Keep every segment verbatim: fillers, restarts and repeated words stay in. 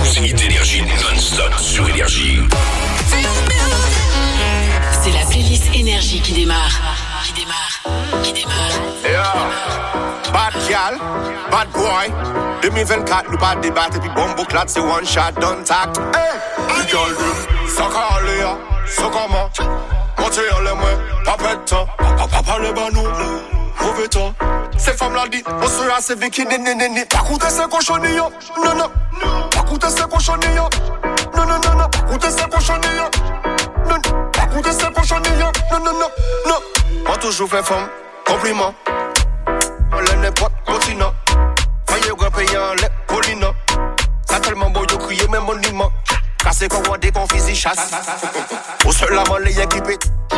musique d'énergie non-stop sur Énergie. C'est la playlist Énergie qui démarre. Qui démarre. Qui démarre. Yeah. Bad gal, bad boy. deux mille vingt-quatre, nous pas débattre. Puis bombo clat, c'est one shot, don't tact. Hey, girl, ça calé, ya. Ça comment? Montez en les mains, pas pète temps. Papa parle pas nous, mauvais temps. Ces femmes-là dit, on sera ces vicky, néné, néné. Pas coûter ces cochonillos, non, non. Pas coûter ces cochonillos, non, non, non, non. Pas coûter ces cochonillos, non, non. Pas coûter ces cochonillos, non, non, non, non. On toujours fait femme, compliment. On l'a n'importe continent. Voyez grand payant, les polino. Ça tellement beau, yo crier même monument. Cassé qu'on voit des confis, chasse. Au seul la man, les équipés.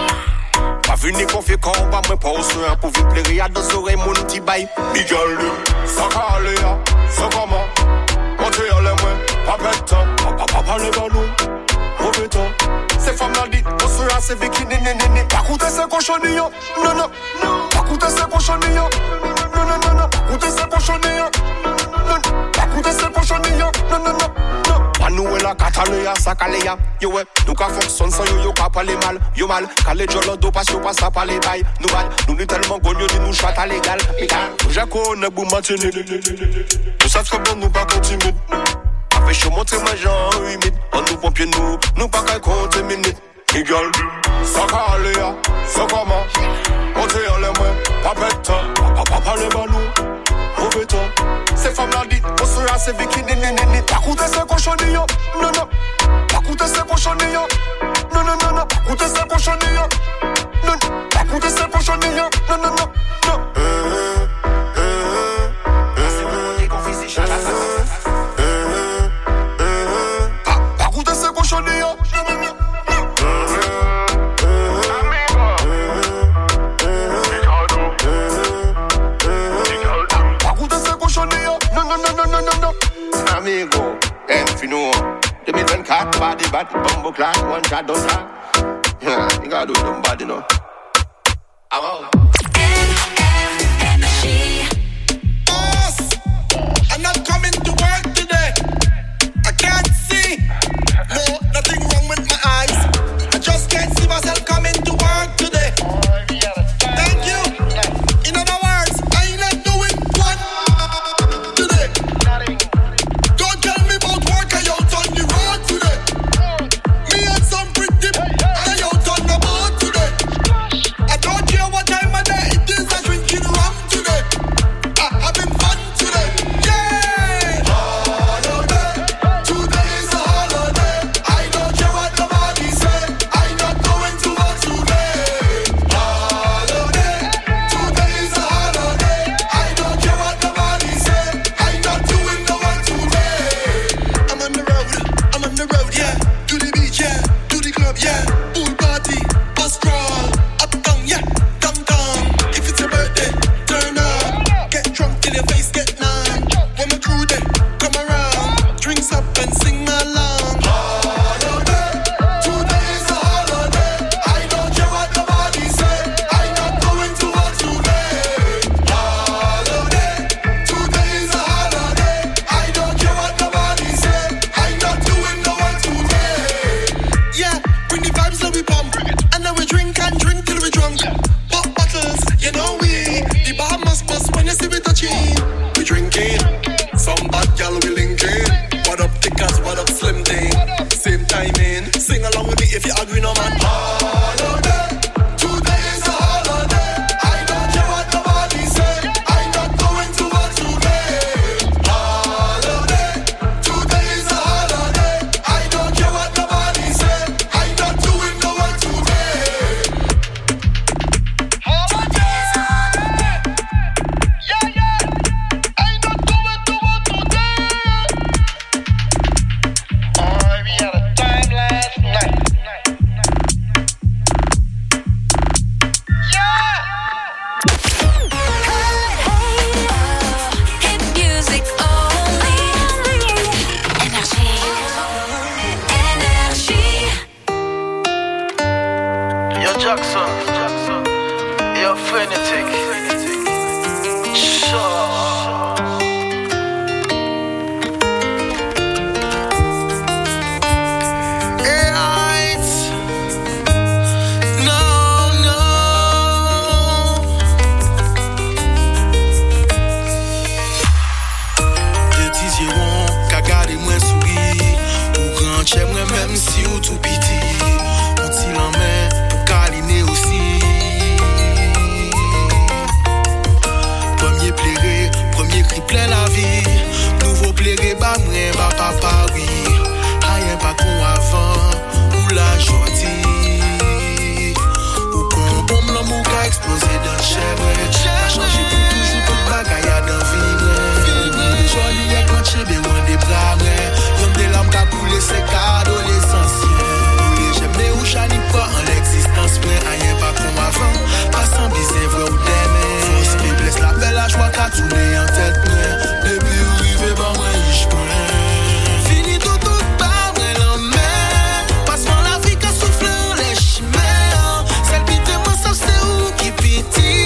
Pas venu confier quand on va me pas au soin. Pour vivre les rayades dans oreilles, mon petit bail. Big girl, ça calé, ça comment? Montez en les mains, pas pète temps. Papa parle pas nous, mauvais temps. Ces femmes-là dit, on sera ces vicky, néné, néné. Pas coûter ces cochonillos, non, non. Pas coûter ces cochonillos, non, non, non, non. Pas coûter ces cochonillos, non, non. Pas coûter ces cochonillos, non, non, non, non. Nous et la Catalunya, ça calé ya. Yo ouais, nous ka fonctionne sans yo, yo ka parler mal. Yo mal, calé jolo do pas yo pas ça parler bail. Nous mal, nous ni tellement gonyo di nous chata légal. Mika, j'ai connais bou matine. Nous savons très bien nous pas continuer. Avec chaud monter ma jambe humide. On nous pompier nous, nous pas qu'à compter minutes. Miguel, ça calé ya, ça comment? Montez en les mains, pas pète temps. Papa parle pas nous, mauvais temps. Ces femmes-là dit, on sera ces vicky, néné, néné. Pas coûter ces cochonillos, non, non. Pas coûter ces cochonillos, non, non, non, non. Pas coûter ces cochonillos, non, non. Pas coûter ces cochonillos, non, non, non, non. Euh, euh, euh, c'est bon, on est confis, c'est chacha. Euh, euh, pas, pas coûter ces cochonillos, non, non, non. Amigo, Enfino, deux mille vingt-quatre, body bad, bumbo clad, one shot, don't shot. Yeah, you gotta do them bad, you know. I'm out. Boss, I'm not coming to work today. I can't see. No, nothing wrong with my eyes. I just can't see myself coming to work today. Thank you. In other words, I ain't not doing one today. Don't tell me about work, I out on the road today. Me and some pretty, I out on the boat today. I don't care what time of day it is, I'm drinking rum today. I having fun today, yeah. Holiday, today is a holiday. I don't care what nobody say, I'm not going to work today. Holiday, today is a holiday. I don't care what nobody say, I'm not doing no work today. I'm on the road, I'm on the road, yeah. To the beach, yeah. To the club, yeah. Pool party, bus crawl, uptown, yeah. Downtown. If it's your birthday, turn up. Get drunk till your face get numb. When my crew they come around, drinks up and sing along. Holiday, today is a holiday. I don't care what nobody say, I'm not going to work today. Holiday, today is a holiday. I don't care what nobody say, I'm not doing no work today. Yeah, bring the vibes that we pump, and then we drink and drink till we drunk. Pop bottles, you know we the bar must bust when you see we touching. We drinking, some bad gal we linking. What up tickers, what up slim thing? Same timing, sing along with it if you agree, no man. Holiday, today is a holiday. I don't care what nobody say, I'm not going to work today. Holiday, today is a holiday. I don't care what nobody say, I'm not doing no work today. Holiday, yeah, yeah. I'm not going Comme si ou tout piti, on t'y l'emmène pour câliner aussi. Premier plairé, premier cri plein la vie. Nouveau plairé, bah moi, bah papa, oui. Rien pas qu'on avant, ou la joie. Ou quand bombe l'amour a explosé dans le chèvre. A changé pour toujours tout bagaille à dans vie. Joli est quand j'ai besoin des bras, y'en des larmes qu'a coulé, c'est cadeau l'essentiel. Voulez j'aime ou j'en ai pas en l'existence, mais rien pas comme avant. Pas sans biser, vrai ou d'aimer. Force faiblesse, la belle la joie qu'a tourné en tête, mais depuis où rive, bah moi, je prends. Fini tout, tout, pas vrai l'emmène. Passe-moi la vie qu'a soufflé, on les chimères. Celle qui te moi, ça c'est où qui pitié.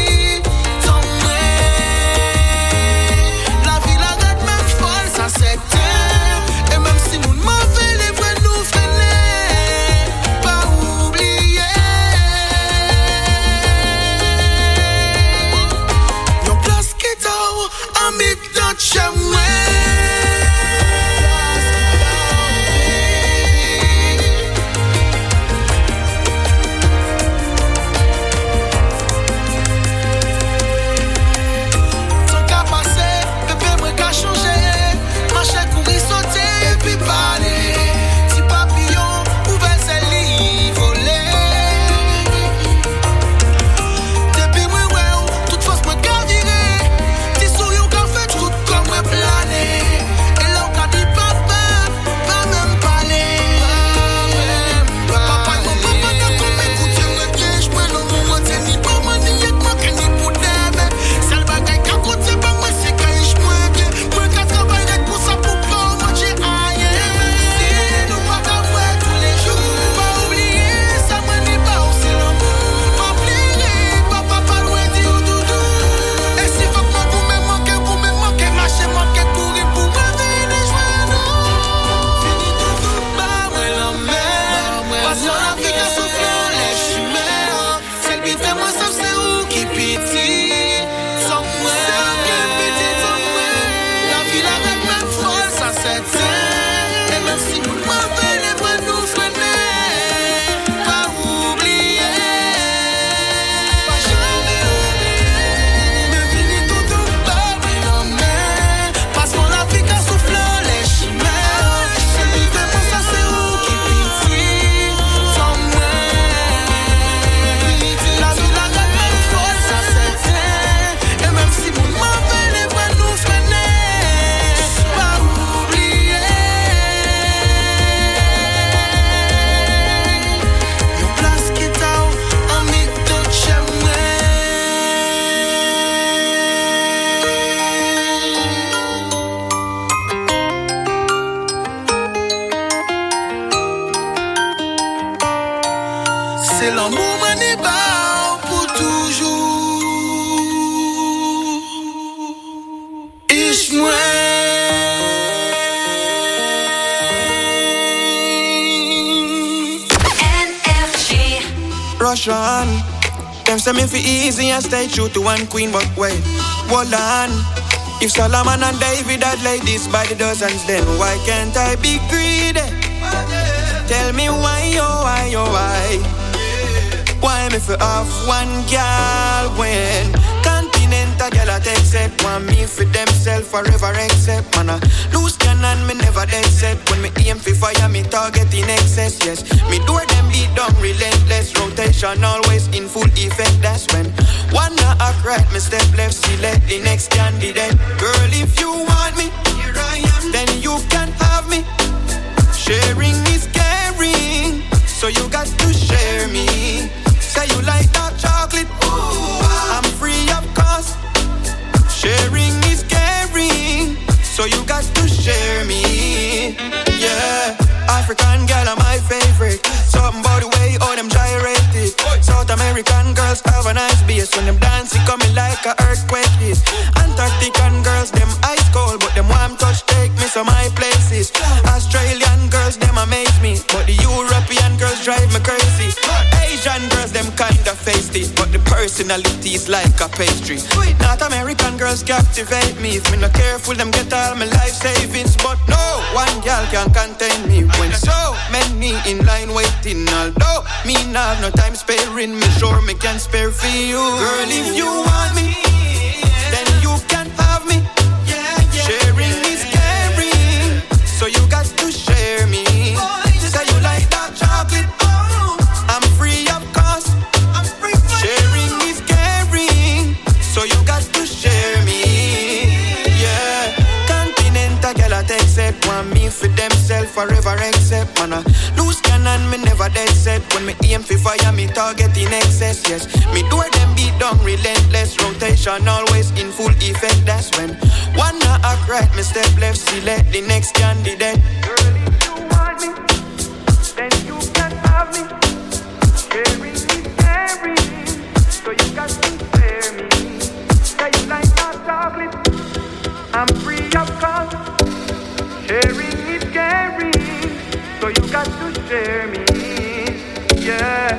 Et même si nous mauvais, les vrais nous freiner. Pas oublier. Yon place qui est en mythe dans chez moi. Them say me fi easy and stay true to one queen, but wait, hold on. If Solomon and David had laid this by the dozens, then why can't I be greedy? Tell me why, oh why, oh why? Why me fi off one girl when Continental girl I take set want me for themself forever accept? Man a loose cannon me never accept. When me aim fi fire me target in excess. Yes, me do them beat down relentless. Rotation always in full effect. That's when one not act right, me step left, select the next candidate. Girl, if you want me, here I am, then you can have me. Sharing is caring, so you got to share me. Say you like dark chocolate, ooh, I'm free of cost. Sharing is caring, so you got to share me. Yeah, African girl are my favorite. Something about the way all them gyrated. South American girls have a nice bass. When them dancing coming like a earthquake hit. Antarctican girls, them ice cold, but them warm touch take me to my places. Australian girls, them amaze me, but the European girls drive me crazy. Asian girls, them kind the face teeth, but the personality is like a pastry. Not American girls captivate me. If me not careful, them get all my life savings. But no, one girl can contain me. When so many in line waiting, although me not have no time sparing, me sure me can spare for you. Girl, if you want me, then you can have me. Sharing is caring, so you got to share me. Say you like dark chocolate, I'm free of cost. Sharing is caring, so you got to share me. Yeah, continental girl I take set, want me for themself forever except man. I lose cannon, me never dead set. When me aim for fire, me target in excess. Yes, me do them beat down relentless. Rotation always in full effect. That's when one not act right, me step left, select the next candidate. Girl, if you want me, then you can have me. Sharing is caring, so you got to spare me. Yeah, you like hot chocolate, I'm free of cost. Sharing is caring, so you got to share me. Yeah.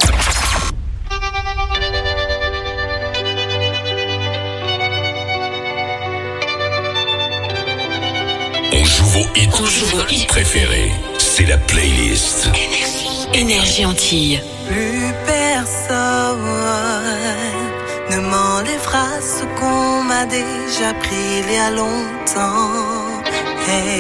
On joue vos hits, on joue vos hits préférés. C'est la playlist. Énergie, Énergie Antilles. Plus personne ne m'enlèvera ce qu'on m'a déjà pris il y a longtemps. Hey.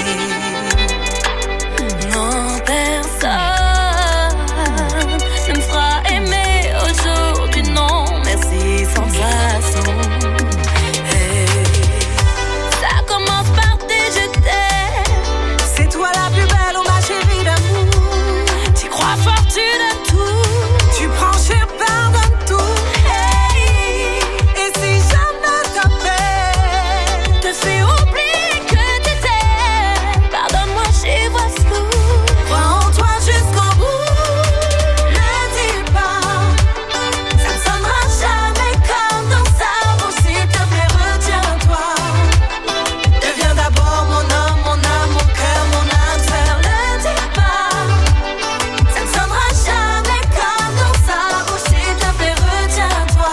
Non, personne ne me fera aimer aujourd'hui. Non, merci, sans façon. Hey. Ça commence par tes je t'aime. C'est toi la plus belle, oh ma chérie d'amour. Tu crois fort, tu donnes tout. Tu prends cher, pardonne tout. Hey. Et si jamais ta paix te fait oublier que t'étais, pardonne-moi, j'y vois flou. Crois en toi jusqu'au bout. Ne dis pas, ça ne sonnera jamais comme dans sa bouche. S'il te plaît, retiens-toi. Deviens d'abord mon homme, mon âme, mon cœur, mon âme sœur. Ne dis pas, ça ne sonnera jamais comme dans sa bouche. S'il te plaît, retiens-toi.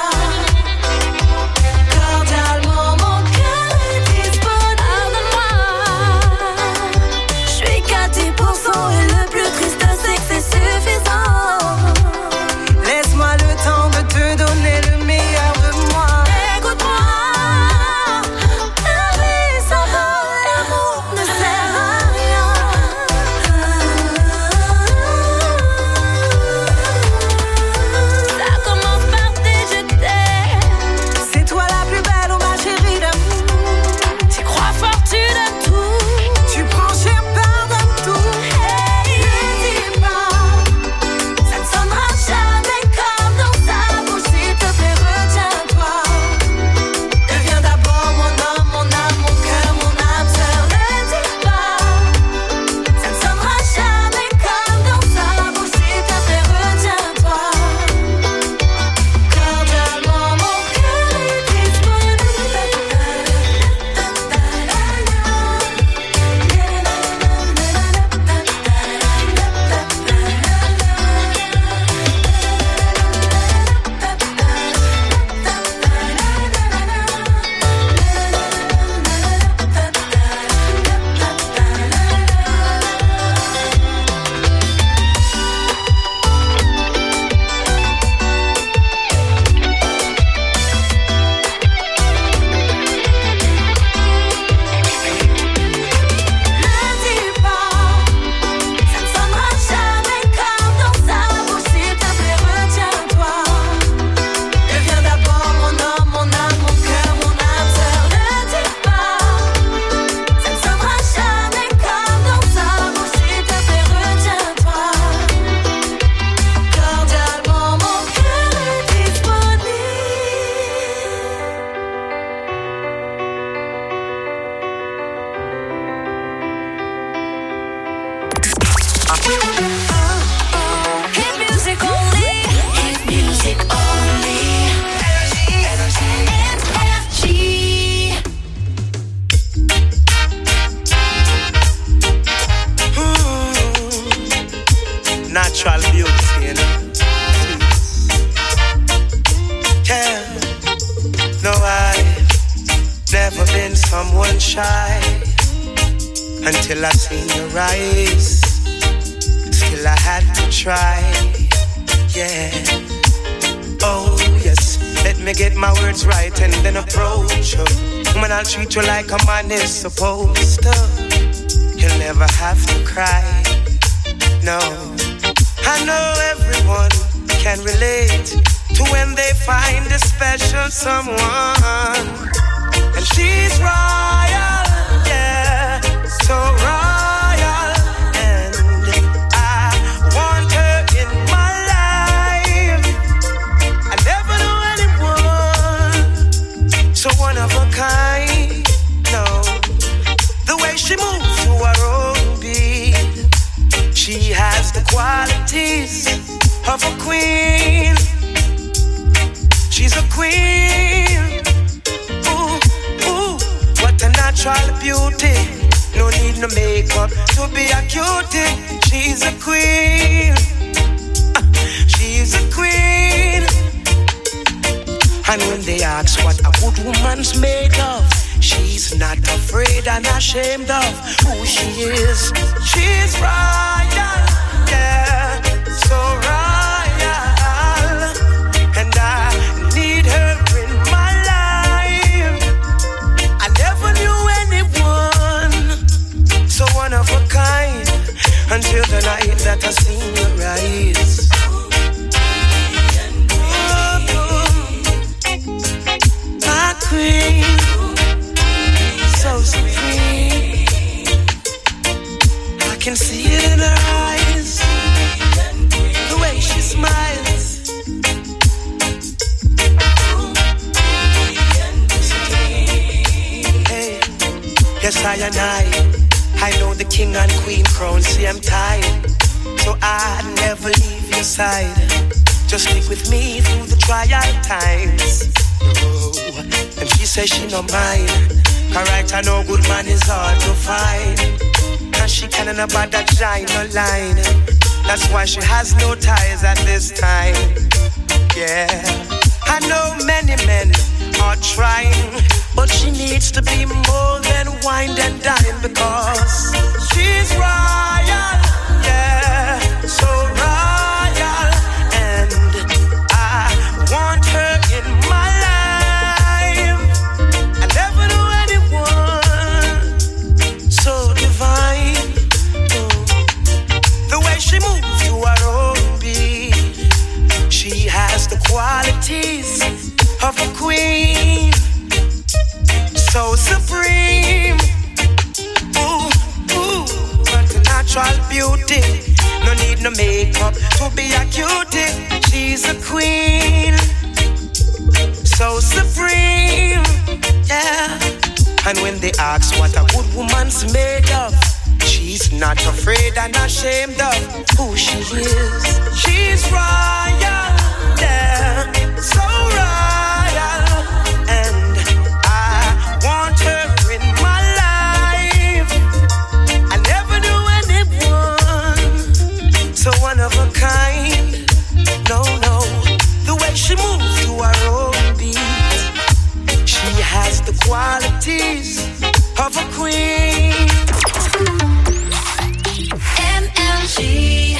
Cordialement, mon cœur est disponible. Pardonne-moi, je suis qu'à dix pour cent et le plus triste c'est que c'est suffisant. Laisse-moi le temps de te donner le meilleur de moi. Écoute-moi, la vie sans l'amour ne sert à rien. Ça commence par tes je t'aime. C'est toi la plus belle, oh ma chérie d'amour. Tu crois fort, tu donnes tout. Tu prends cher, pardonne tout. Hey, ne dis pas, ça ne sonnera jamais comme dans sa bouche. S'il te plaît, retiens-toi. Deviens d'abord mon homme, mon âme, mon cœur, mon âme sœur. Ne dis pas, ça ne sonnera jamais comme dans sa bouche. S'il te plaît, retiens-toi. Cordialement, mon cœur est disponible. Ne dis pas, ça ne sonnera jamais comme dans sa bouche. S'il te plaît, retiens-toi. Deviens d'abord mon homme, mon âme, mon cœur, mon âme sœur. Ne dis pas, ça ne sonnera jamais comme dans sa bouche. S'il te plaît, retiens-toi. Cordialement, mon cœur est disponible. Hit music only. Hit music only. Energy. Natural beauty, you know. until I seen your eyes. Still I had to try, yeah. Oh yes, let me get my words right and then approach you. When I'll treat you like a man is supposed to. You'll never have to cry, no. I know everyone can relate to when they find a special someone. And she's royal, yeah, so royal. And I want her in my life. I never knew anyone so one of a kind, no. The way she moves to her own beat, she has the qualities of a queen. She's a queen. Ooh, ooh, what a natural beauty. No need no makeup to be a cutie. She's a queen. Uh, she's a queen. And when they ask what a good woman's made of, she's not afraid and ashamed of who she is. She's royal, yeah, so royal. And I need her in my life. I never knew anyone so one of a kind until the night that I seen your eyes. My queen, so supreme. I can see it in her eyes, the way she smiles. Hey, yes I and I, I know the king and queen crown same time. So I'd never leave your side. Just stick with me through the trial times. Oh, and she says she no mind. Alright, I know good man is hard to find. And she can't about that shine no line. That's why she has no ties at this time. Yeah, I know many men are trying, but she needs to be more than wine and dine. Because she's royal, yeah, so royal. And I want her in my life. I never knew anyone so divine. Oh. The way she moves to her own beat, she has the qualities of a queen, so supreme. Ooh, ooh, what a natural beauty. No need no makeup to be a cutie. She's a queen, so supreme, yeah. And when they ask what a good woman's made of, she's not afraid and ashamed of who she is. She's royal, yeah, so royal. And I want her in my life. I never knew anyone so one of a kind. No, no, the way she moves to her own beat, she has the qualities of a queen. M L G.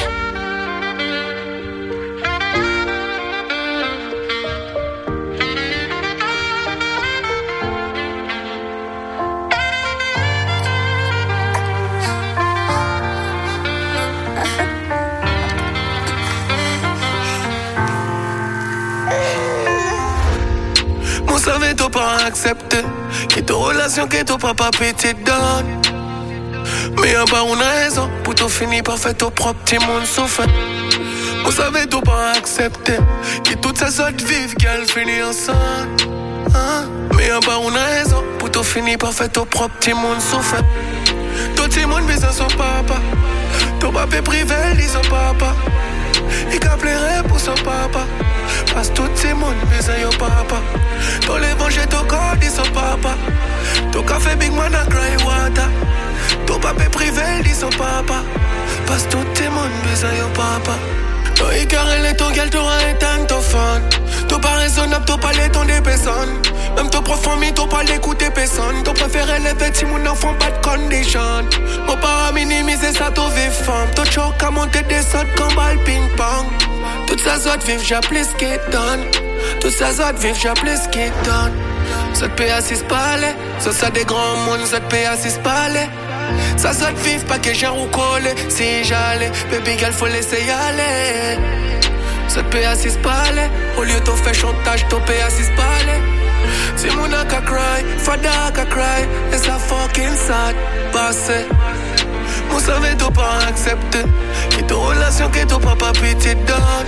Moi savais t'as pas accepté quitte aux relations que ton papa pété donne. Mais y'a pas une raison pour tout finir par faire ton propre petit monde souffre. Moi savais t'as pas accepté que toutes ces autres vivent qu'elles finissent ensemble. Hein? Mais y'a pas une raison pour tout finir par faire ton propre petit monde souffre. Ton petit monde besoin son papa. Ton papa privé dit son papa. Il qu'a pleurer pour son papa. Parce que tout le monde besoin de papa. Ton l'évangile ton corps dit son papa. Ton café big man a cry water. Ton papa privé dit son papa. Parce que tout le monde besoin de papa. Toi, carré ton gal, t'auras éteint ton fan. T'as pas raisonnable, t'as pas les temps des personnes. Même ton profond, mais t'as pas l'écouter personne. T'as préféré les vêtements, mon enfant, pas de condition. Mon para minimiser ça, t'as vu femme. T'as choc à monter des sauts comme balle ping-pong. Toutes ces autres vivent, j'appelle ce qui donne. Toutes ces autres vivent, j'appelle ce qui donne. Ça te paye à six palais. Ça, ça des grands mondes, ça te paye à six palais. Ça, ça te vive, pas que j'ai ou collé. Si j'allais, baby girl, faut laisser y aller. Ça te paye à six palais. Au lieu de faire chantage, t'en paye à six palais. Si mon a qu'à cry, fada qu'à cry. Et ça fucking sad, passé. Vous savez, t'as pas accepté. Quitte aux relations que t'as pas pitié donne.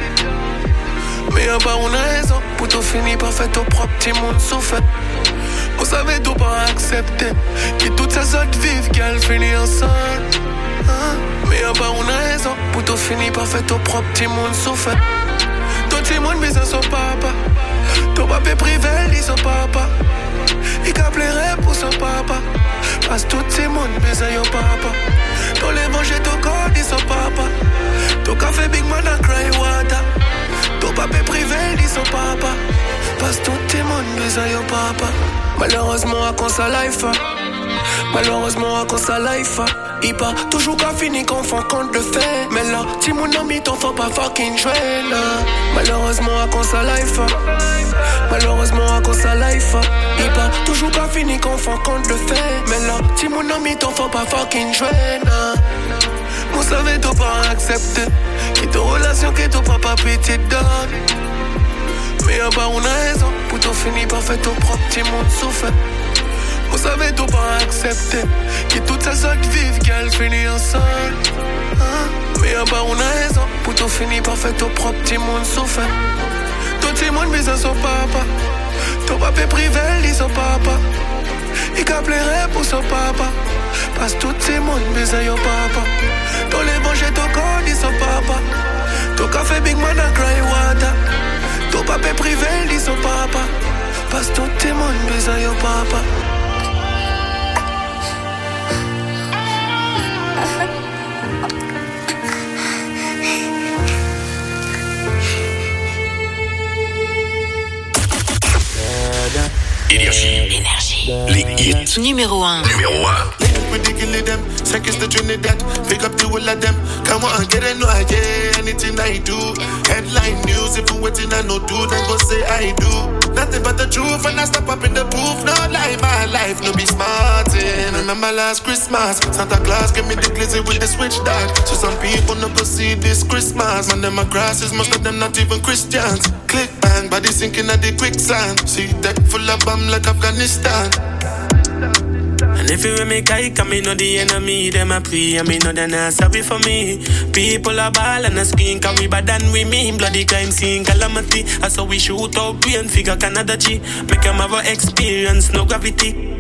Mais y'a pas une raison pour tout finir par faire ton propre petit monde souffert. Vous savez, t'as pas accepté. Que toutes ces autres vivent qu'elles finissent ensemble. Hein? Mais y'a pas une raison pour tout finir par faire ton propre petit monde souffert. Ton petit monde besoin son papa. Ton papa privé, dit son papa. Il caplerait pour son papa. Parce que tout le monde besoin son papa. Ton les manger ton corps, dit son papa. Ton café big man a cry water. Ton papa privé, dit son papa. Parce que tout le monde besoin son papa. Malheureusement, à cause sa life. Malheureusement, à cause sa life. Il part toujours qu'à finir qu'on fait compte de fait. Mais là, si mon ami t'en faut pas fucking jouer là. Malheureusement à cause sa life. Malheureusement à cause sa life. Il part toujours qu'à finir qu'on fait compte de fait. Mais là, si mon ami t'en faut pas fucking jouer là. Vous savez t'as pas accepté. Quitte aux relations que t'as pas pitié donne. Mais y'a pas une raison pour t'en finir par faire ton propre petit monde souffert. Vous savez tout pas accepter. Que toutes ces autres vivent qu'elles finissent ensemble. Hein? Mais y'a pas une raison pour tout finir par faire ton propre petit monde souffert. Ton petit monde besoin son papa. Ton papa privé dit son papa. Il caplerait pour son papa. Parce que tout le monde besoin son papa. Ton les manger ton corps dit son papa. Ton café big man a cry water. Ton papa privé dit son papa. Parce que tout le monde besoin son papa. Énergie. Énergie. Les hits. Numéro un. Numéro un. Ridiculous them, seconds to Trinidad. Pick up the whole of them. Come on, get a no idea. Anything I do, headline news. If you waiting, I no do, then go say I do. Nothing but the truth when I step up in the booth. No lie, my life, no be smartin'. Remember last Christmas, Santa Claus gave me the glizzy with the switch dog. So some people no go see this Christmas. Man, them my grasses, most of them not even Christians. Click bang, body sinking at the quicksand. See deck full of bomb like Afghanistan. And if you with me, guy, come me know the enemy, them a pray, and me know they're not sorry for me. People are ball and a screen, cause we bad than we mean. Bloody crime scene, calamity. That's how we shoot out brain, figure Canada G. Make them have a experience, no gravity.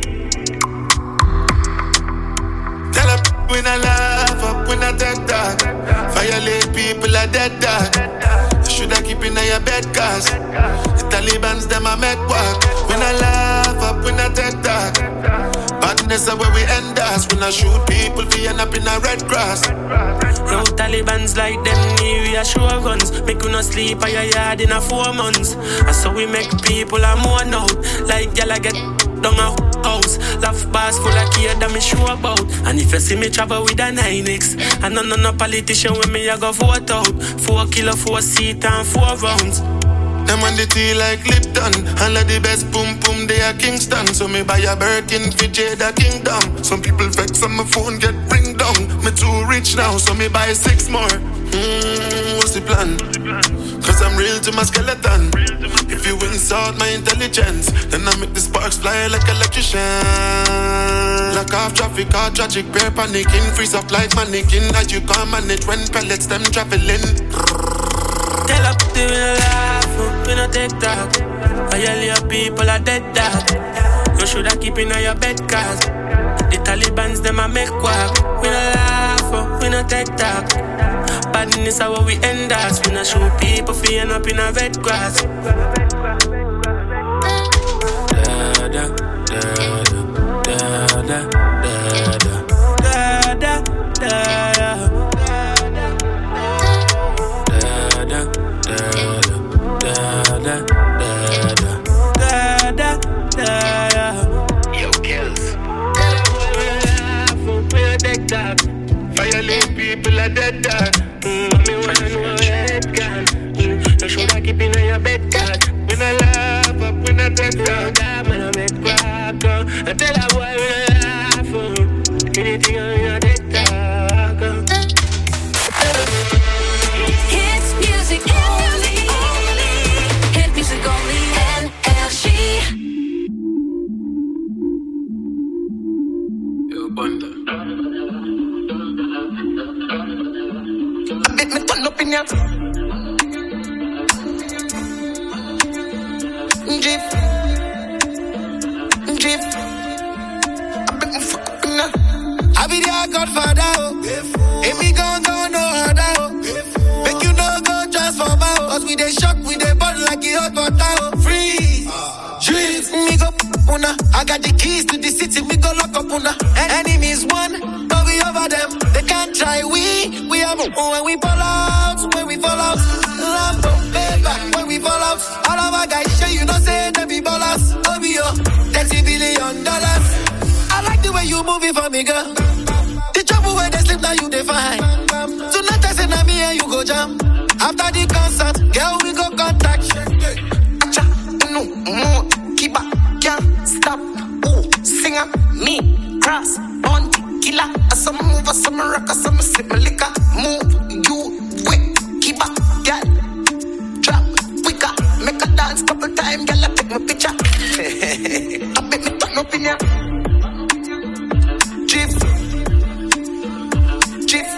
Tell up when I laugh up, when I dead dog. Violate people are dead dog. You shoulda keep in your bed, cause the Taliban's them a make work. When I laugh up, when I dead dog. Badness are where we end us. When I shoot people, we end up in a red grass. Yo, Taliban's like them need reassure guns. Make you no sleep at your yard in a four months. That's how we make people a mourn out. Like y'all get down a house. Laugh bars full of care that me sure about. And if you see me travel with a nine X, and none of no politician with me I go vote out. Four kilo, four seat and four rounds. Them on the tea like Lipton. All of the best boom boom they are Kingston. So me buy a Birkin for Jada Kingdom. Some people vex on my phone get bring down. Me too rich now so me buy six more. Mmm, what's the plan? Cause I'm real to my skeleton. If you insult my intelligence, then I make the sparks fly like electrician. Lock off traffic, all tragic, bear panicking. Freeze up like mannequin. As you can't manage when pellets them traveling. Tell up to me laugh, we no take talk. All your people are dead dog. You shoulda keep in your bed cause the Taliban's them a make work. We no laugh, we no take talk. Badness how we end us. We no show people feeling up in a red grass. Da da da da da da da da da da. talk. Violate people are dead dog. Mm, mommy wanna know how your head gone. Mm, you shoulda keep in your bed dog. When I laugh up, when I dead dog, man I make crack up. I tell a boy when I laugh up, anything on your dead dog. Hits music only, hit music only, N R G. Yo, Banda. Make me turn up in ya. Jeep, Jeep. I make me fuck up in ya. I be their godfather, oh. If me gon' go no harder, oh. Make you no go transform, oh. Cause we dey shock, we dey burn like it hot water, oh. Freeze, Jeep. Me go una. I got the keys to the city, we go lock up una. Enemies one, but we over them. They can't try, we, we have when we fall out, when we fall out. Lambo, paper, when we fall out. All of our guys show you know say they be ballers. O B O, thirty billion dollars. I like the way you move it for me, girl. The trouble where they sleep now you define. Tonight I say na me and you go jam. After the concert, girl we go contact. Acha, no, more, keep up, can't stop. Ooh, singer, me, cross, on killer. Some move, some rock, some sip my liquor. Move, you, quick, keep up, girl. Drop, quicker, make a dance couple times, girl. I take my picture. I bet me turn up in ya. Jeep, Jeep,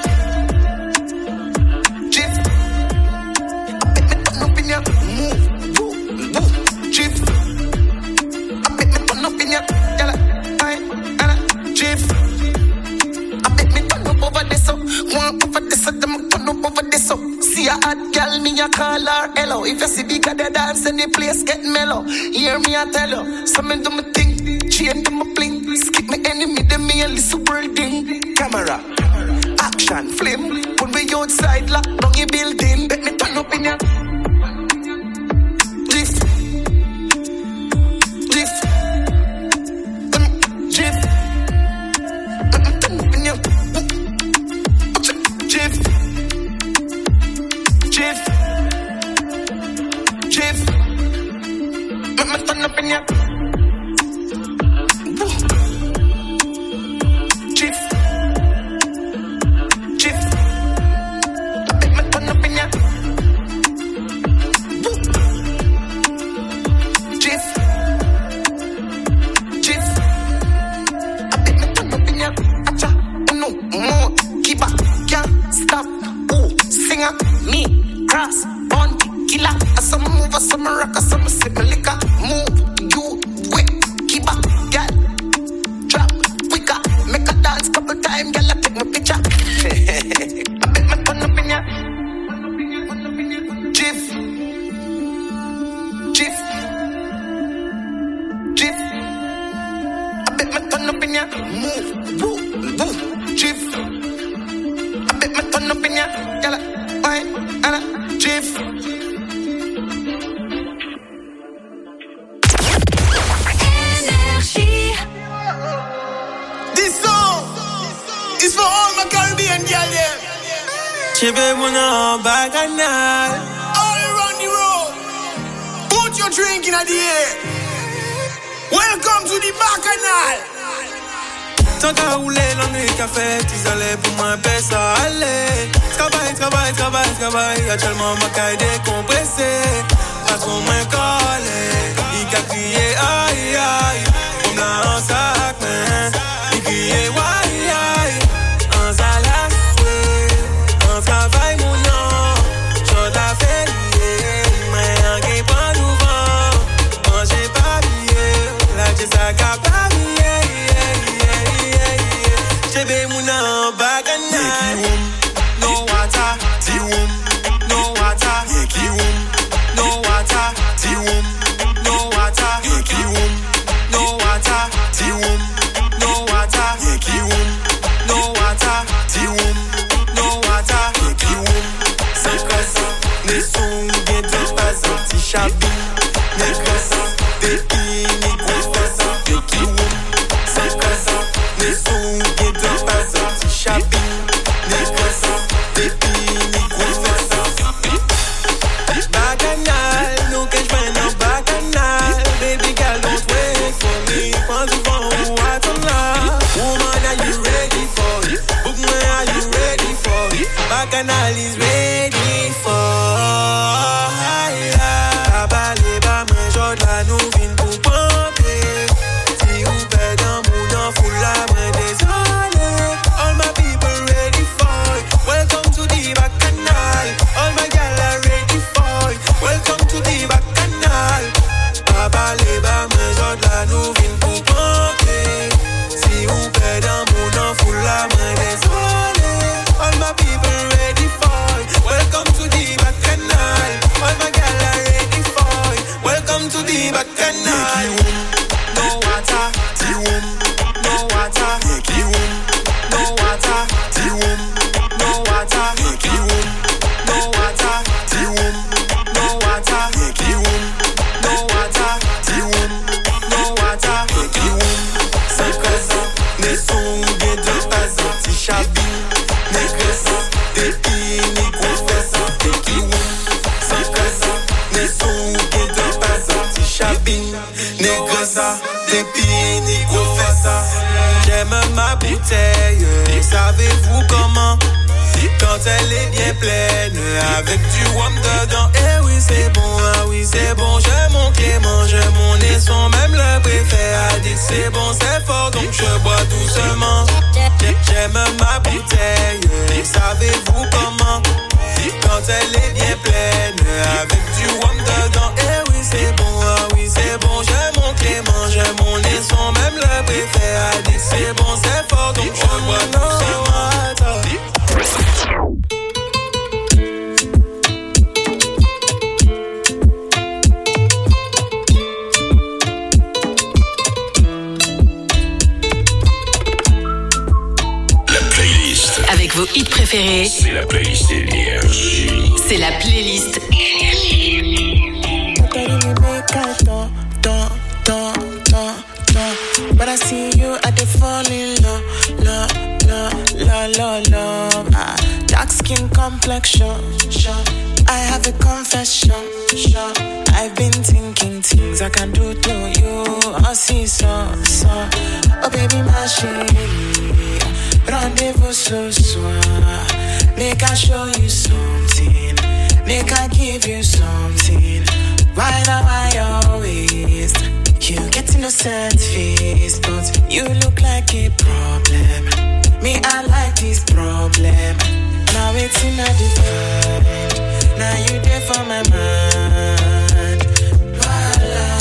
Jeep. I bet me turn up in ya. Move, move, move, Jeep. I bet me turn up in ya, girl. I, I, Jeep. I bet me turn up over this, so one over this, so them turn up over this, so see a hot girl, me a call her hello. If you see bigger the dance and the place get mellow, hear me I tell you, so me do me thing, chain do me bling, skip me enemy, them me a little world thing. Camera, action, flame, when we outside, lock down your building, bet me turn up in ya. Drift, drift, um, drift. Jeff, Jeff, Jeff, let me turn up in ya. Jeff, Jeff, let me turn up in ya. Jeff, Jeff, let me turn up in ya. Acha, no more, keep up. Can't stop, ooh, singer, me, cross, on, killer. Some move, some rock, some sip my liquor. Move, you, quick, keep up, girl. Drop, quicker, make a dance couple times, girl. I take my picture. I bet my turn up in ya. Jeff, Jeff, Jeff. I bet my turn up in ya. Move, woo, woo, Jeff. Turn up in ya, yalla, why, Anna, Jeff. Energy. This song is for all my Caribbean girls, yeah. Chebe muna bacchanal. All around the road, put your drink in the air. Welcome to the Bacchanal. Tant qu'à rouler, l'ennui qu'a fait, isolé pour moi, paix ça aller. Travail, travail, travail, travail, y'a tellement ma caille décompressée. Pas trop moins collé, il qu'a crié aïe aïe. On l'a en sac, mais il crié aïe aïe. En salas, en travail, mon nom, j'en t'a fait lier. Mais en qui prend nous vent, manger pas billet, là j'ai ça qu'a pas billet. Chebe muna bacchanal. No water, tea room. No water, Yankee room. No water, tea room. No water, Yankee room. No water, tea room. No water, Yankee room. No water, tea room. No water, Yankee room. Sans casse, ne sont bien deux pas anti chabin. Ne casse, des pini gros face, Yankee room. Sans casse, ne sont bien deux pas Bacchanal is ready for. Tabalé ba main jod la nou vin pou pomper. Si ou pè dans moun an fou la main désolé. All my people ready for it. Welcome to the Bacchanal. All my gal are ready for it. Welcome to the Bacchanal. Tabalé ba main jod la nou vin pou pomper. Si ou pè dans moun an fou la main désolé. All my people ready for it. Welcome to the Bacchanal. All my gal are ready for it. Welcome to the Bacchanal. No water, T-Wom. No water, T-Wom. No water, T-Wom. No water, T-Wom. No water, T-Wom. No water, T-Wom. No water, T-Wom. No water, T-Wom. Sans casa, ne son bien de base, ti chabin, négresse, des filles, ni gros fesses, des T-Wom. Sans casa, ne son bien de base, ti chabin, négresse, des filles, ni gros fesses. J'aime ma bouteille, savez-vous comment? Quand elle est bien pleine, avec du rhum dedans. Eh oui c'est bon, ah oui c'est bon. Je mon Clément, je mon Nesson. Même le préfet a dit c'est bon, c'est fort, donc je bois doucement. J'aime ma bouteille, savez-vous comment? Quand elle est bien pleine, avec du rhum dedans. Eh oui c'est bon, ah oui c'est bon. Je mon Clément, je mon Nesson. Même le préfet a dit c'est bon, c'est fort, donc je bois doucement. Avec vos hits préférés, c'est la playlist Énergie. C'est la playlist Énergie. But I see you, I dey fall in love, love, love, love, love, love. Ah, dark skin complexion, sure. I have a confession, sure. I've been thinking things I can do to you. I see so, so. Oh baby, my chérie, rendezvous ce soir. Make I show you something, make I give you something. Right now I always. You get innocent face, but you look like a problem. Me, I like this problem. Now it's in a divide. Now you there for my mind. Voila,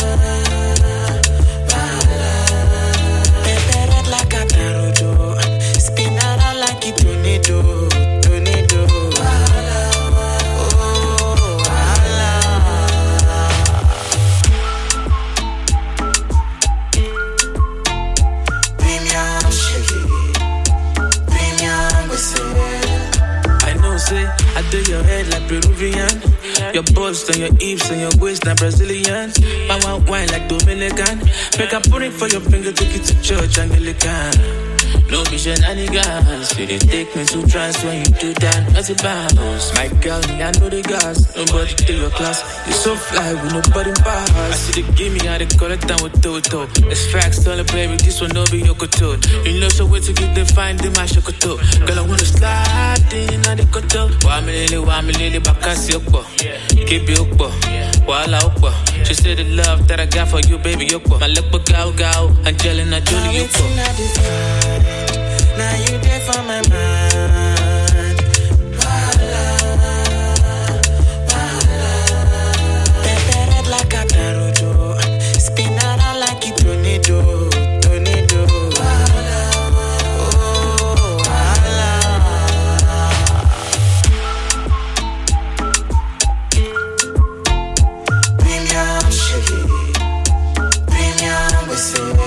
voila. Pepe red like a tarodo. Spin around like a tornado, tornado. Voila, oh, voila. I know, say, I do your head like Peruvian. Your bust and your hips and your waist like Brazilian. My one wine like Dominican. Make a pudding for your finger, take it to church, Anglican. No be shenanigans. You dey take me to trance when you do that. As it bounce, my girl, me I know the gas. Nobody do your class. You so fly with nobody pass. I see they give me how they call it down with Toto. It's facts, tell it baby, this one no be your koto. You know so wait to get defined in my shokoto. Girl I wanna slide in on the koto. Wa me lele, wa me lele, bakasi okbo. Keep you okbo, wala okbo. She said the love that I got for you, baby okbo. My lekbo gao gao, Angelina Jolie okbo. Now you there for my mind. Voila, voila. Pepe red like a tarodo. Spin around like a tornado, tornado. Voila, oh, voila. Premium sugar, premium whistle.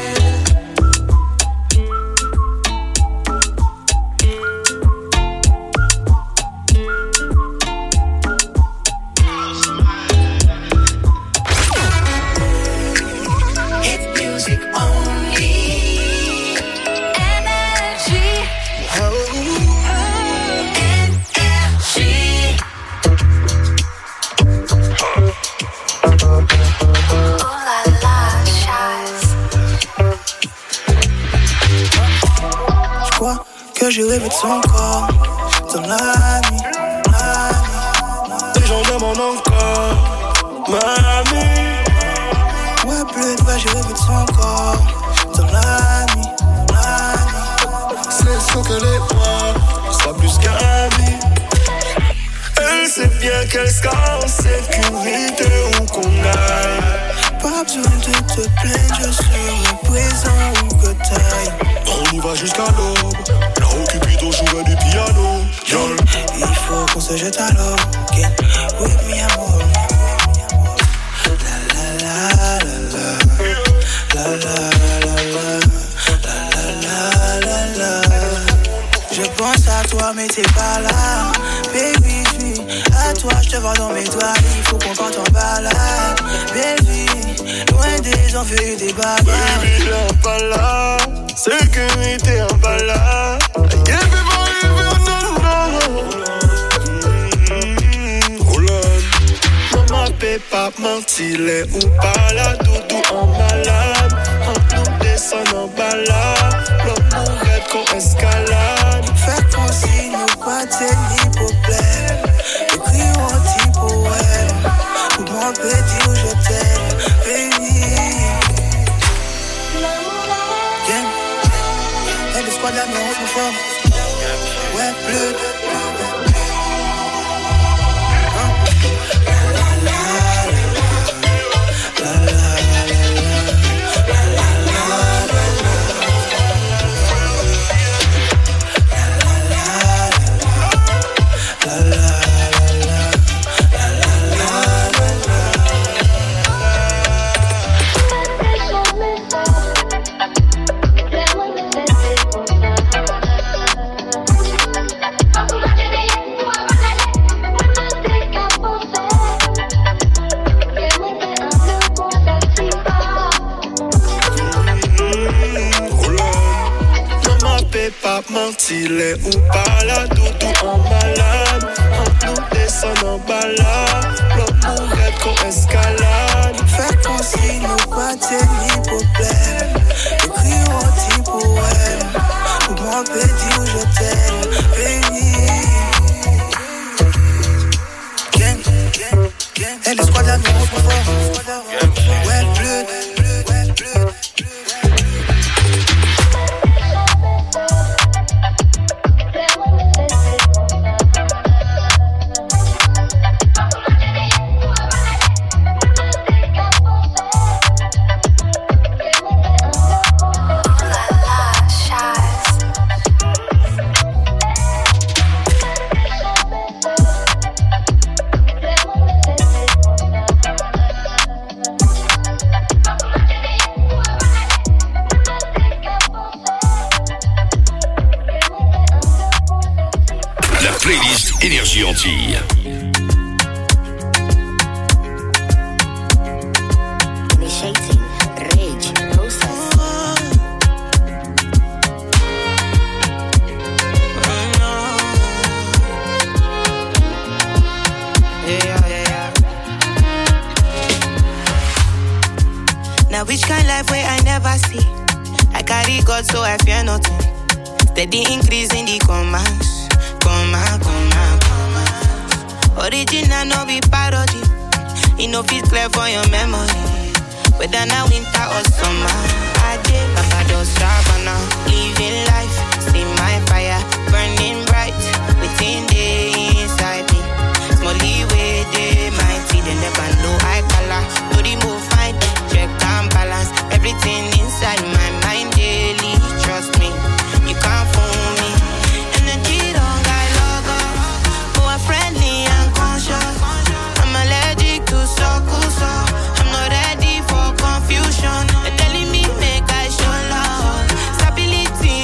J'ai rêvé de son corps, ton ami, ami. Les gens demandent encore, mamie. Ouais, plus de je rêve de son corps, ton ami, ami. C'est sûr qu'elle est moi, c'est pas plus qu'un ami. Elle sait bien qu'elle sera en sécurité où qu'on aille. Pas besoin de te plaindre, je serai présent où que t'ailles. On y va jusqu'à l'aube, là où Cupido jouait du piano. Y'all. Il faut qu'on se jette à l'eau, okay? With me amour. La la la la la la la la la la la. Je pense à toi mais t'es pas là, baby. À toi, je te vois dans mes doigts, il faut qu'on parte en balade, baby. Loin des envieux et des bagarres. Baby, en pas sécurité en balade. Everybody feel no no. Maman peut pas mentir, les ou pas là, doudou en malade. Entre nous descend en balade, l'homme mourrait qu'on escalade. Fait qu'on signe ou pas, t'es ni problème. Écris un petit poème, pour moi peut dire où je t'aime, baby. Gang, elle est squad d'amis, on se forme. Ouais, bleu. Pas mentir, les ou pas là, doudou en malade. Entre nous descend en balade, l'homme mourrait qu'on escalade. Fait qu'on signe ou pas, t'es ni problème. Écris un petit poème, pour moi peut dire où je t'aime, baby. Gang, gang, gang. Elle est squad d'amis, on se forme. Ouais, bleu, bleu, bleu. Énergie Antille. Initiating rage process. Yeah, yeah, yeah. Now which kind life way I never see? I carry God so I fear nothing. Steady increase in the commands. Come on, come on, come on. Original no be parody. It no fit clear for your memory. Whether now winter or summer, I did Barbados, Savannah. Living life, see my fire burning bright within the inside me. Small leeway, they mighty. They never know I color. No remove fight, check and balance. Everything inside my mind daily. Trust me, you can't fool me. Energy don't friendly and conscious. I'm allergic to circles, so I'm not ready for confusion. They're telling me make I show love. Stability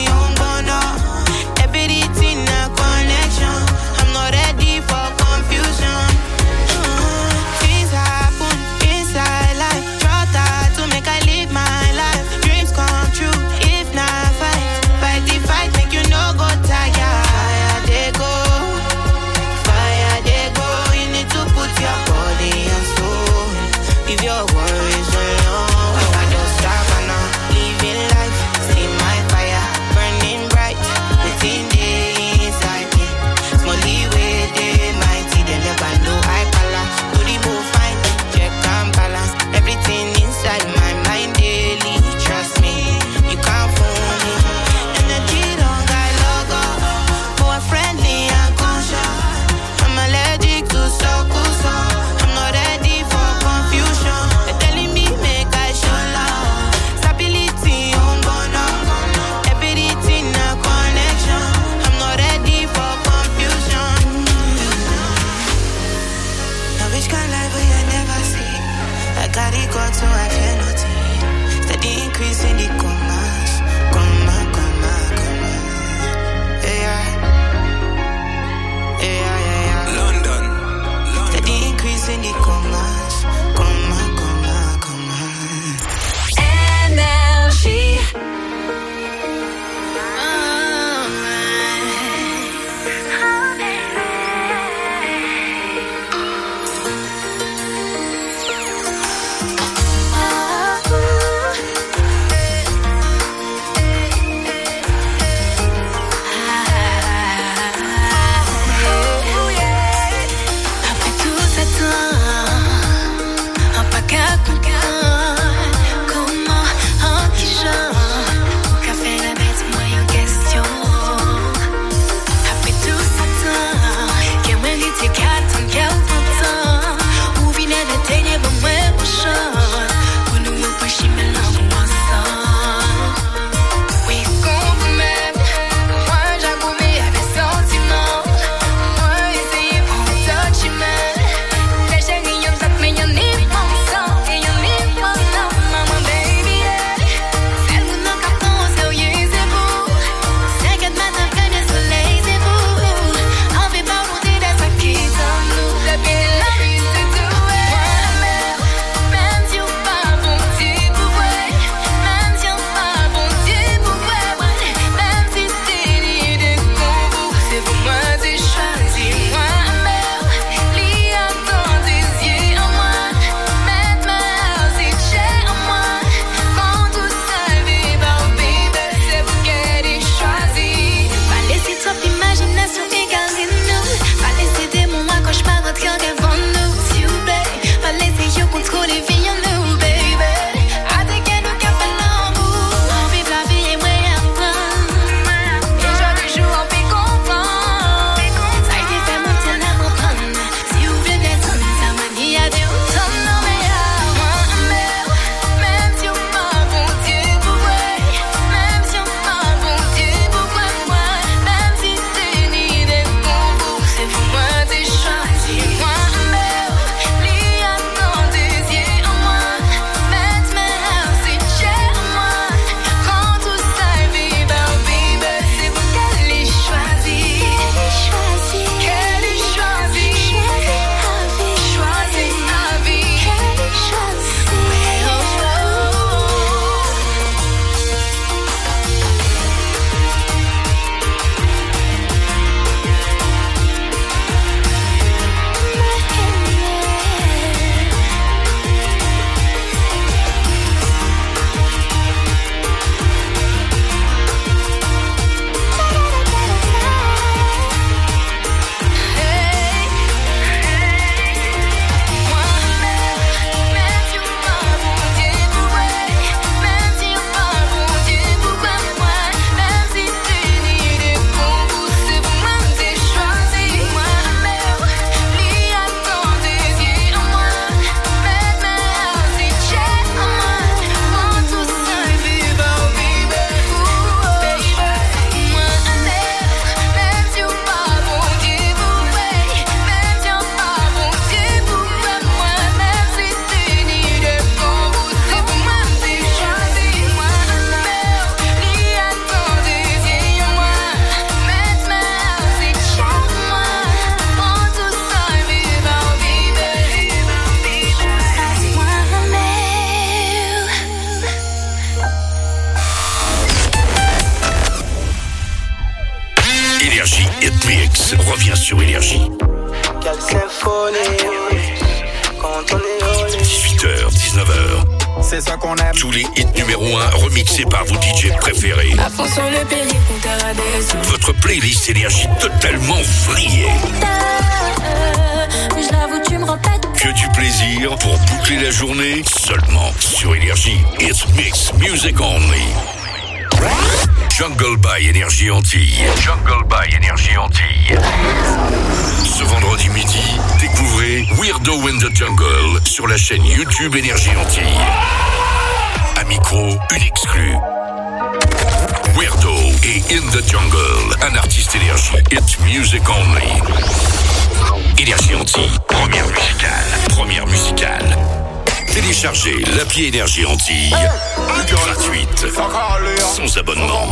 Énergie Hit Mix revient sur Énergie. Quelle symphonie quand on est dix-huit heures, dix-neuf heures. C'est ça qu'on aime. Tous les hits numéro un remixés par vos D J préférés. À fond sur le périph', compteur à des Votre playlist Énergie totalement vrillée. Mais je l'avoue, tu me répètes. Que du plaisir pour boucler la journée seulement sur Énergie. It's Mix Music Only. Jungle by Énergie Antilles. Jungle by Énergie Antilles. Ce vendredi midi, découvrez Weirdo in the Jungle sur la chaîne YouTube Énergie Antilles. À micro, une exclue. Weirdo et In the Jungle, un artiste Énergie. It's Music Only. Énergie Antilles, première musicale. Première musicale. Téléchargez l'appli Énergie Antilles, gratuite, sans abonnement.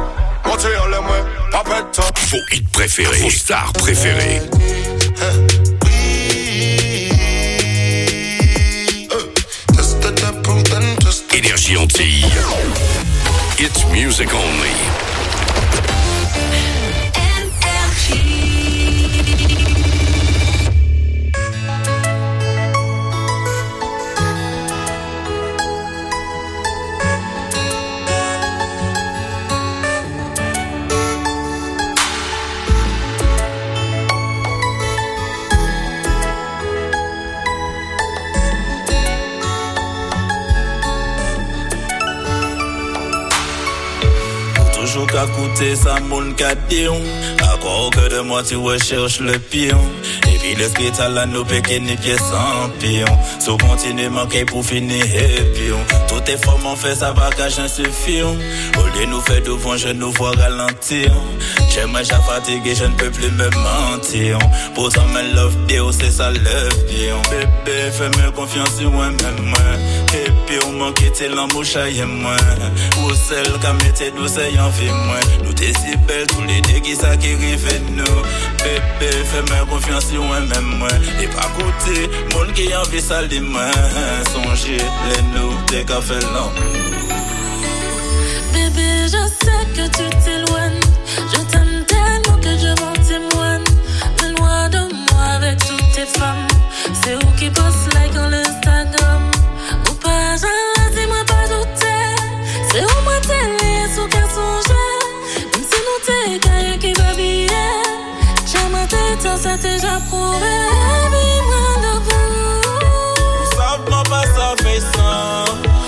Vos hits préférés, vos stars préférées. Énergie Antilles, it's music only. Toujours qu'à coûter ça mon cadeau. À quoi que de moi tu recherches le pion. Et puis l'hôpital à nos pequeños pieds sans pion. Sous continue manquer pour finir et pion. Tout est fort m'en fait ça va qu'à j'en suffit. Au lieu nous fait devant je nous vois ralentir. J'aimerais j'ai fatigué je ne peux plus me mentir. Pourtant me love Dieu c'est ça le pion. Bébé fais-moi confiance sur moi-même. Et puis on manque tes l'embouche et moi. Ou celle qui mette douce et en vie moi. Nous t'es si belle tous les deux qui ça qui rive nous. Bébé fais-moi confiance sur moi-même moi. Et pas côté monde qui en vie ça dit moi. Songez les nous t'es qu'à faire l'amour. Bébé, je sais que tu t'éloignes. Je t'aime tellement que je m'en témoigne. De loin de moi avec toutes tes femmes. C'est où qui poste like en Instagram. Ou pas, j'en dis-moi pas douter. C'est où moi télé, sous qu'à songer. Même si nous t'es caillé qui va biller. J'ai ma tête, ça t'est déjà prouvé. Baby, moi de vous. Nous savons pas ça fait ça.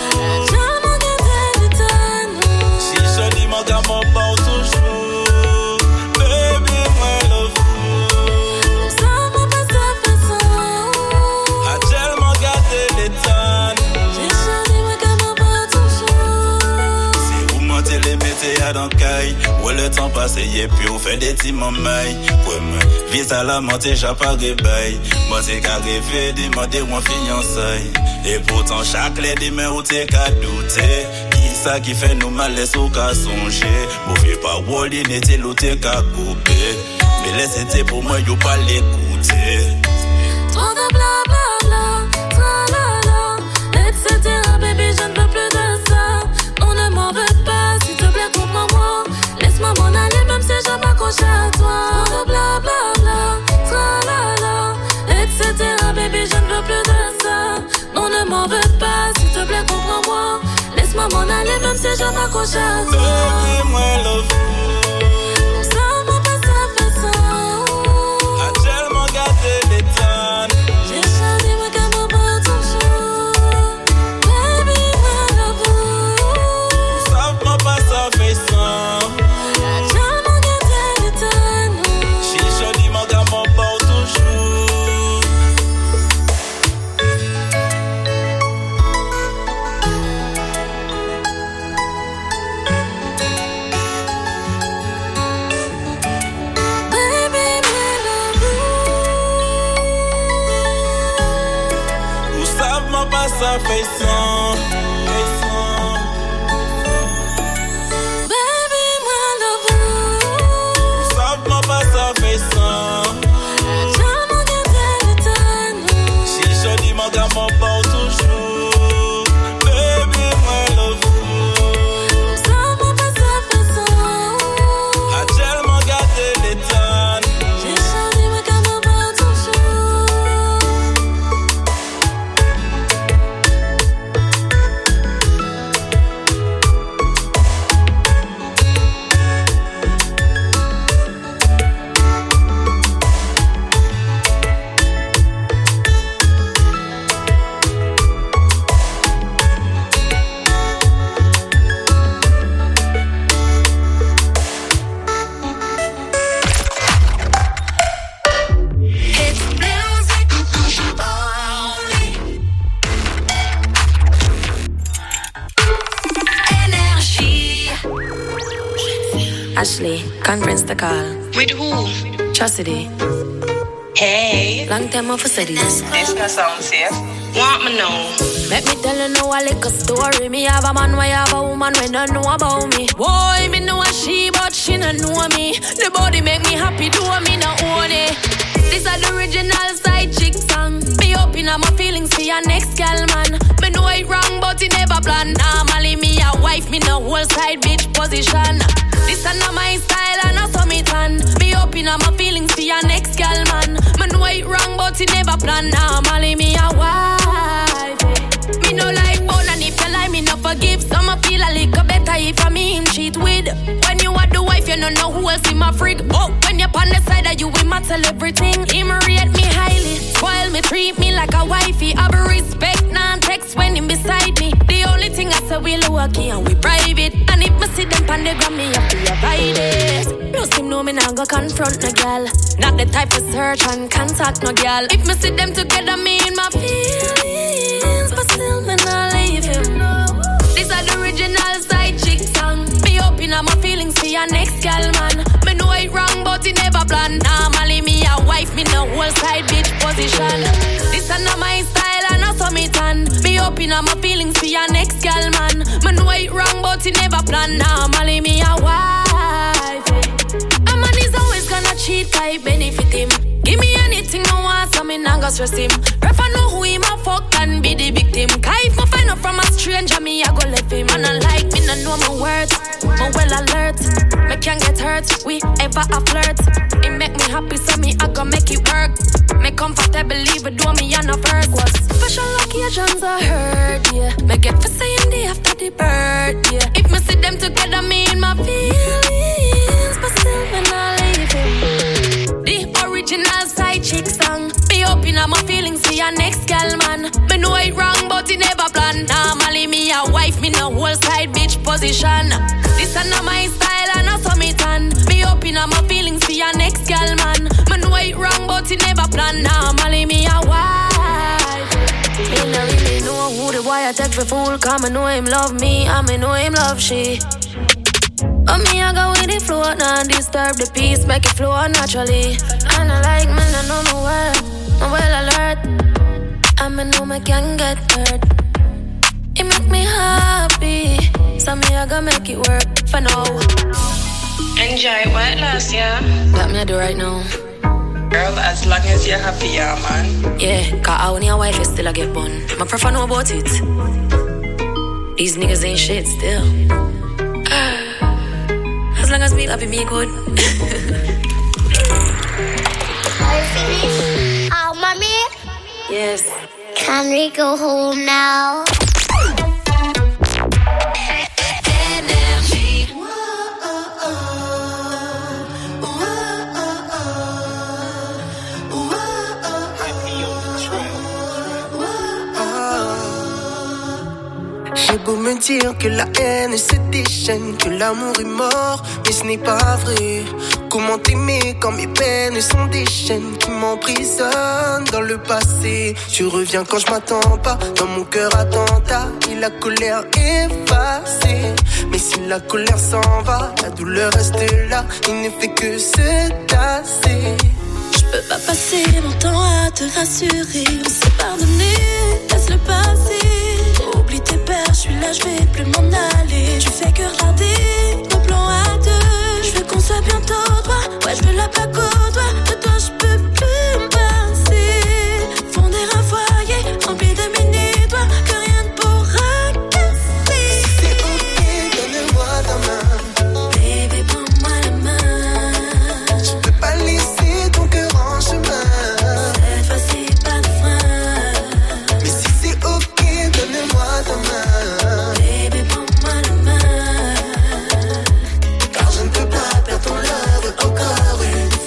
Got my ball toujours. Baby, moi love you. Ça m'a pas ça fait ça. A tellement gâté les tonnes. J'ai choisi moi got my ball toujours. Si vous mentez les mettez à dans caille. Ouais le temps passé et puis vous faites des petits mamailles. Ouais moi, vis à la mentée j'ai pas de bail. Moi c'est qu'à rêver demander ou en fiançailles. Et pourtant chaque lady mais où t'es qu'à douter. Ça qui fait nous mal laisse au cas songer. Mauvais pas Wally n'était l'autre qu'à couper. Mais laissez pour moi yo pas l'écouter. Trop de bla bla bla, tralala, et cetera. Baby je ne veux plus de ça. On ne m'en veut pas, s'il te plaît comprends-moi. Laisse-moi m'en aller même si je m'accroche à toi. Trop de bla bla bla, tralala, et cetera. Baby je ne veux plus de ça. On ne m'en veut pas, s'il te plaît comprends-moi. Laisse-moi m'en aller même si je m'accroche à toi. Baby, moi love you. Ça m'a pas ça fait ça. A tellement gâté les tonnes. J'ai choisi moi qu'à mon bord toujours. Baby, moi love you. Nous savons pas ça fait ça. A tellement gâté les tonnes. J'ai choisi moi qu'à mon bord toujours. Ça fait son, fait son. Baby, moi love you. Savent-moi pas ça fait son. Tellement gâté les tonnes. Si je dis mon gars mon bord toujours. Baby, moi love you. Savent-moi pas ça fait son. A tellement gâté les tonnes. Ashley, conference the call. With who? Chastity. Hey. Long time off for studies. This not sound safe. Want me know? Let me tell you now a little story. Me have a man, why have a woman when don't know about me. Boy, me know a she, but she don't know me. The body make me happy, do me no own it. This is the original side chick song. Me open up my feelings for your next gal, man. Me know it wrong, but it never plan. Normally me a wife, me no whole side bitch position. This is not my style and I saw me tan. Me open up my feelings for your next gal, man. Me know it wrong, but it never plan. Normally me a wife. Me no like bone and if you lie, me no forgive. Some I feel a little better if I me him cheat with. When you are the wife, you don't know who else in my frig. Oh, when you're on the side of you, we matter everything. Him rate me highly, spoil me, treat me like a wifey. I be respect, non-text when him beside me. The only thing I say we low key and we private. And if me see them pan the gram, me have to avoid it. Plus him know me not go confront no girl. Not the type of search and contact no girl. If me see them together, me in my feelings, but still me not leave him. This is the original side chick song. Me open up my feelings for your next gal, man. Me know it wrong, but it never plan. Normally me a wife, me no whole side bitch position. This is not my style and I saw me tan. Me open up my feelings for your next gal, man. Me know it wrong, but it never plan. Normally me a wife. A man is always gonna cheat, I benefit him. Give me anything I want, so me nah go stress him. Prefer know who him a fuck and be the victim. Cause if me find out from a stranger, me I go left him. And unlike me, nah know my words, me well alert. Me can't get hurt, we ever a flirt. It make me happy, so me I go make it work. Me comfortable, even though me on a first. Was special occasions I heard, yeah. Me get for saying the after the birth, yeah. If me see them together, me in my feelings, but still me not leave him. Original side chick song. Me open up my feelings for your next gal, man. Me know it wrong, but it never plan. Normally me a wife, me no whole side bitch position. This is not my style and I saw me tan. Me open up my feelings for your next gal, man. Me know it wrong, but it never plan. Normally me a wife. Me no really know who the boy I take for fool. Cause me know him love me and me know him love she. But me, I go with the flow, not disturb the peace, make it flow naturally. And I like me, I know my word, I'm well alert. And I know me can get hurt. It make me happy, so me, I go make it work for now. Enjoy what last, yeah? That me I do right now. Girl, as long as you're happy, yeah, man. Yeah, cause I only a wife, you still a get bun. My prefer know about it. These niggas ain't shit still. As long as me happy, me good. Are you finished? Oh, mommy? Yes. Can we go home now? J'ai beau me dire que la haine se déchaîne, que l'amour est mort, mais ce n'est pas vrai. Comment t'aimer quand mes peines sont des chaînes qui m'emprisonnent dans le passé. Tu reviens quand je m'attends pas, dans mon cœur attentat et la colère effacée. Mais si la colère s'en va, la douleur reste là, il ne fait que se tasser. Je peux pas passer mon temps à te rassurer. On s'est pardonné, laisse le passé. Oublie tes peurs, je suis là, je vais plus m'en aller. Tu fais que regarder nos plans à deux. Je veux qu'on soit bientôt droit, ouais je veux la plaque au doigt. De toi je peux plus me passer. Fonder un foyer, rempli de mini-doigts que rien ne pourra casser. C'est ok, donne-moi ta main. Baby, prends-moi la main. Je peux pas laisser ton cœur en chemin. Cette fois-ci pas de frein. Mais si c'est ok, donne-moi ta main. Baby, prends-moi la main. Car je ne peux pas perdre ton love encore une fois.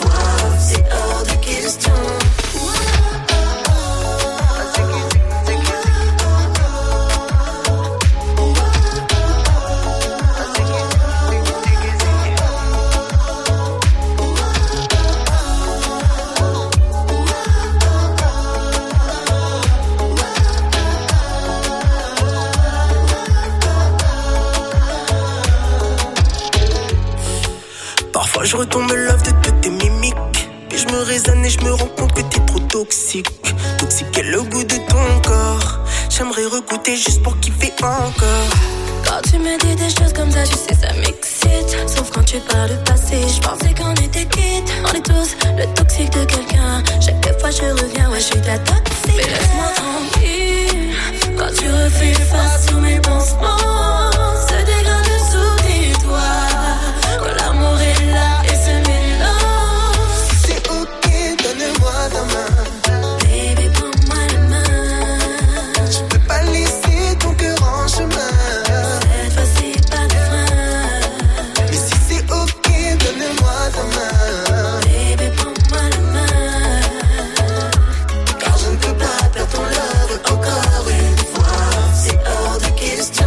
je retombe love de toutes tes mimiques. Puis je me raisonne et je me rends compte que t'es trop toxique. Toxique est le goût de ton corps. J'aimerais recoûter juste pour kiffer encore. Quand tu me dis des choses comme ça, tu sais ça m'excite. Sauf quand tu parles de passé, je pensais qu'on était quittes. On est tous le toxique de quelqu'un. Chaque fois je reviens, ouais je suis ta toxique. Mais laisse-moi tranquille. Quand tu refais face sur mes pansements, se dégrade sous tes doigts. Quand l'amour est là et se mélange. C'est ok, donne-moi ta main. Baby, prends-moi la main. Je peux pas laisser ton cœur en chemin. Cette fois-ci pas de frein. Mais si c'est ok, donne-moi ta main. Baby, prends-moi la main. Car je ne peux pas perdre ton love encore une fois. C'est hors de question.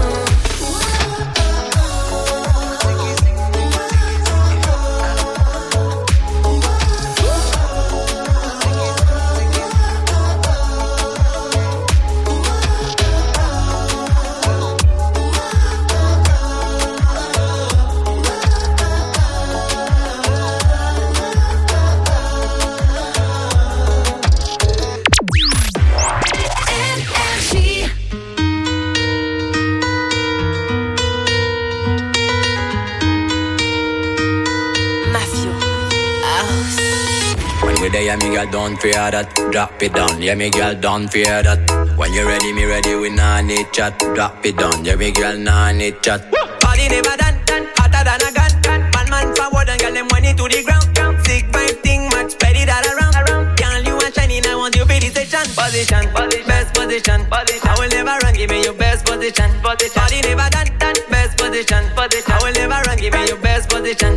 Yeah, me girl, don't fear that. Drop it down. Yeah, me girl, don't fear that. When you ready, me ready. We nah need chat. Drop it down. Yeah, me girl, nah need chat. Party never done, done. Hotter than a gun. Man, man forward and girl them money to the ground. Sick vibe thing, much spread it all around. Girl, you are shining. I want you for the session. Position, best position. I will never run. Give me your best position. Party never done, done. Best position. I will never run. Give me your best position.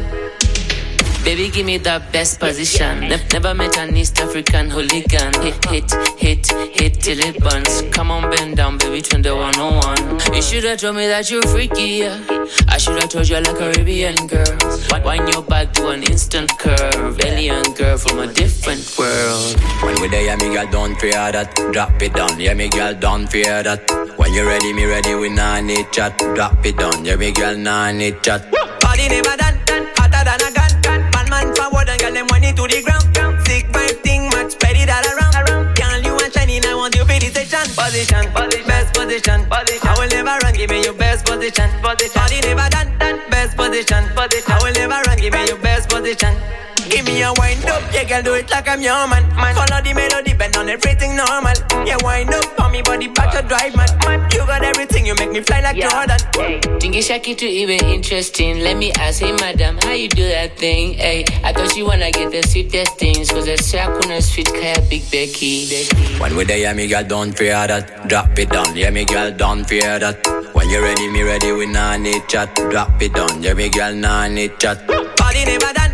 Baby, give me the best position. Ne- never met an East African hooligan. Hit, hit, hit, hit till it burns. Come on, bend down, baby, turn the one oh one. You should've told me that you're freaky, yeah. I should've told you like a Caribbean girl. Wind your back to an instant curve. Alien girl from a different world. When we there, yeah, me girl, don't fear that. Drop it down. Yeah, me girl, don't fear that. When you ready, me ready. We nah need chat. Drop it down. Yeah, me girl, nah need chat. Party never done, done. Hotter than a gun. Man forward and girl them money to the ground. Sick vibe thing, much spread it all around. Girl, you are shining, I want you for the session. Position, best position. I will never run, give me your best position. Party never done, done. Best position. I will never run, give me your best position. Give me a wind up, yeah, girl, do it like I'm your man. man. Follow the melody, bend on everything normal. Yeah, wind up, on me body back to drive, man. man. You got everything, you make me fly like yeah. Jordan. Hey, Tingy Shaki to even interesting. Let me ask, hey, madam, how you do that thing? Hey, I thought you wanna get the sweetest things. Cause I say I couldn't sweet kaya Big Becky. Becky. When we there, yeah, me girl, don't fear that. Drop it down, yeah, me girl, don't fear that. When you ready, me ready, we nah need chat. Drop it down, yeah, me girl, nah need chat. Party never done.